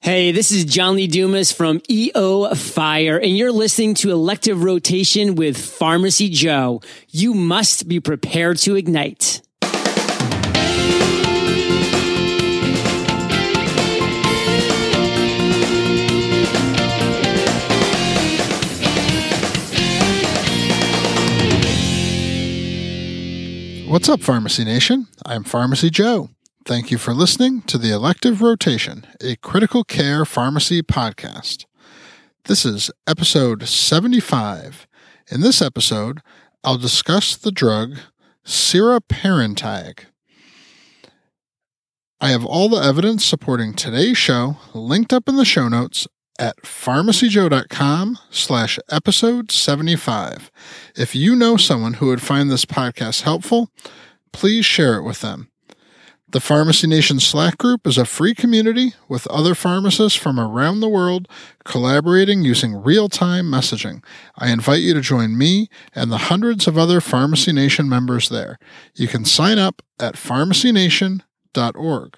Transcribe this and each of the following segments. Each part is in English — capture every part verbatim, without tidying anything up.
Hey, this is John Lee Dumas from E O Fire, and you're listening to Elective Rotation with Pharmacy Joe. You must be prepared to ignite. What's up, Pharmacy Nation? I'm Pharmacy Joe. Thank you for listening to the Elective Rotation, a critical care pharmacy podcast. This is episode seventy-five. In this episode, I'll discuss the drug Ciraparentag. I have all the evidence supporting today's show linked up in the show notes at pharmacyjoe.com slash episode 75. If you know someone who would find this podcast helpful, please share it with them. The Pharmacy Nation Slack group is a free community with other pharmacists from around the world collaborating using real-time messaging. I invite you to join me and the hundreds of other Pharmacy Nation members there. You can sign up at pharmacy nation dot org.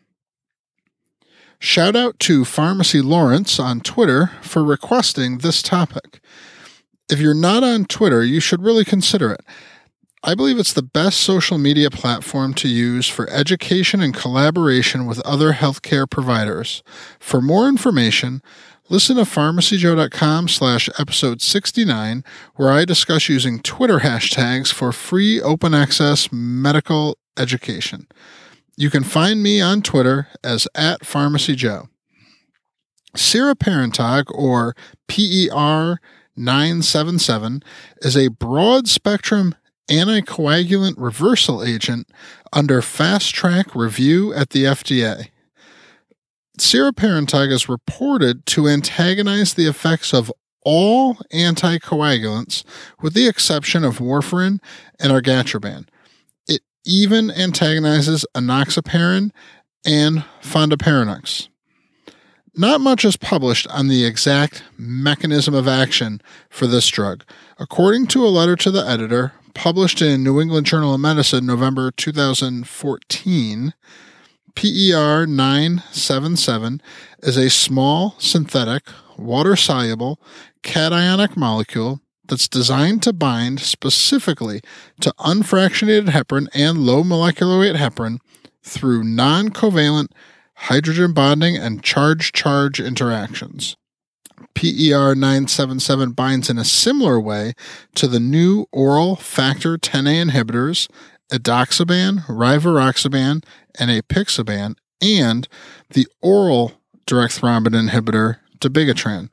Shout out to Pharmacy Lawrence on Twitter for requesting this topic. If you're not on Twitter, you should really consider it. I believe it's the best social media platform to use for education and collaboration with other healthcare providers. For more information, listen to pharmacyjoe.com slash episode 69, where I discuss using Twitter hashtags for free open access medical education. You can find me on Twitter as at pharmacyjoe. Ciraparentag, or P E R nine seventy-seven, is a broad-spectrum anticoagulant reversal agent under fast-track review at the F D A. Ciraparentag is reported to antagonize the effects of all anticoagulants, with the exception of warfarin and argatroban. It even antagonizes enoxaparin and fondaparinux. Not much is published on the exact mechanism of action for this drug. According to a letter to the editor, published in New England Journal of Medicine, November two thousand fourteen, P E R nine seventy-seven is a small, synthetic, water-soluble, cationic molecule that's designed to bind specifically to unfractionated heparin and low molecular weight heparin through non-covalent hydrogen bonding and charge-charge interactions. P E R nine seventy-seven binds in a similar way to the new oral factor ten A inhibitors, edoxaban, rivaroxaban, and apixaban, and the oral direct thrombin inhibitor, dabigatran.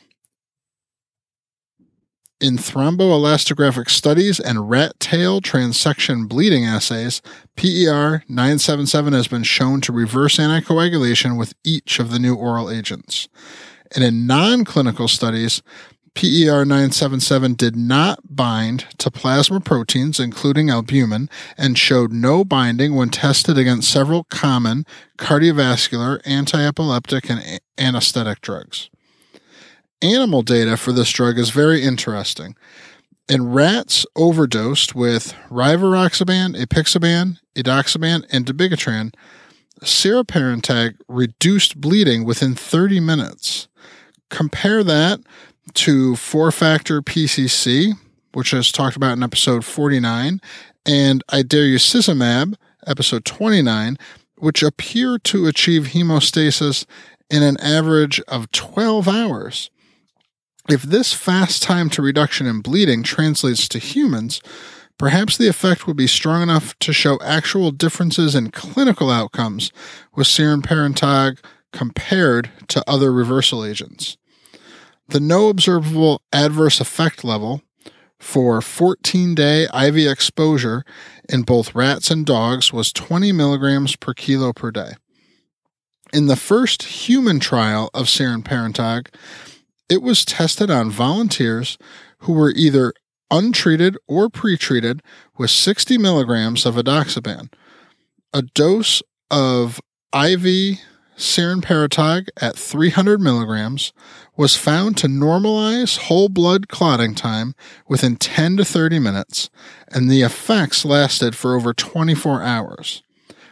In thromboelastographic studies and rat tail transection bleeding assays, P E R nine seventy-seven has been shown to reverse anticoagulation with each of the new oral agents. And in non-clinical studies, P E R nine seventy-seven did not bind to plasma proteins, including albumin, and showed no binding when tested against several common cardiovascular, anti-epileptic, and anesthetic drugs. Animal data for this drug is very interesting. In rats overdosed with rivaroxaban, apixaban, edoxaban, and dabigatran, Ciraparentag reduced bleeding within thirty minutes. Compare that to four-factor P C C, which is talked about in episode forty-nine, and idarucizumab, episode twenty-nine, which appear to achieve hemostasis in an average of twelve hours. If this fast time to reduction in bleeding translates to humans, perhaps the effect would be strong enough to show actual differences in clinical outcomes with Ciraparentag compared to other reversal agents. The no observable adverse effect level for fourteen-day I V exposure in both rats and dogs was twenty milligrams per kilo per day. In the first human trial of Ciraparentag, it was tested on volunteers who were either untreated or pretreated with sixty milligrams of edoxaban. A dose of I V Ciraparentag at three hundred milligrams was found to normalize whole blood clotting time within ten to thirty minutes, and the effects lasted for over twenty-four hours.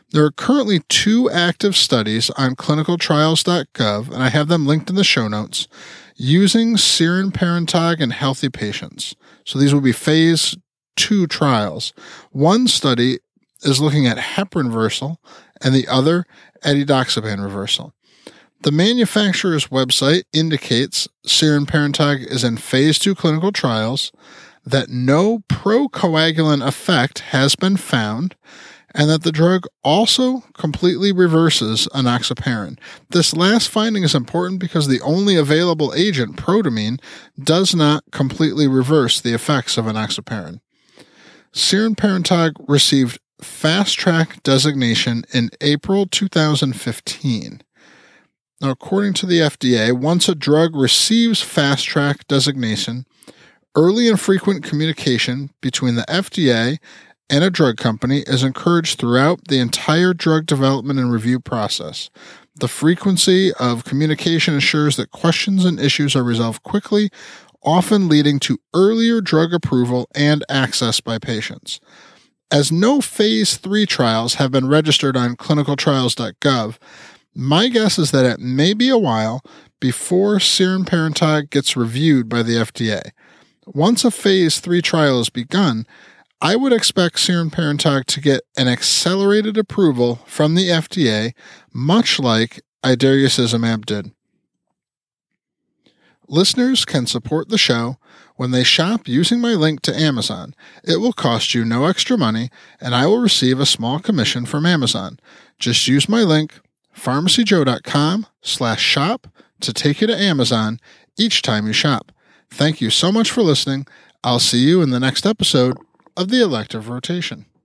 There are currently two active studies on clinical trials dot gov, and I have them linked in the show notes, using Sirenparentag in healthy patients. So these will be phase two trials. One study is looking at heparin reversal, and the other etidoxaban reversal. The manufacturer's website indicates Sirenparentag is in phase two clinical trials, that no procoagulant effect has been found, and that the drug also completely reverses enoxaparin. This last finding is important because the only available agent, protamine, does not completely reverse the effects of enoxaparin. Sirenparentag received Fast Track designation in April two thousand fifteen. Now, according to the F D A, once a drug receives Fast Track designation, early and frequent communication between the F D A and a drug company is encouraged throughout the entire drug development and review process. The frequency of communication ensures that questions and issues are resolved quickly, often leading to earlier drug approval and access by patients. As no phase three trials have been registered on clinical trials dot gov, my guess is that it may be a while before Sirenparentag gets reviewed by the F D A. Once a phase three trial is begun, I would expect Sirenparentag to get an accelerated approval from the F D A, much like idarucizumab did. Listeners can support the show when they shop using my link to Amazon. It will cost you no extra money, and I will receive a small commission from Amazon. Just use my link, pharmacyjoe.com slash shop, to take you to Amazon each time you shop. Thank you so much for listening. I'll see you in the next episode of the Elective Rotation.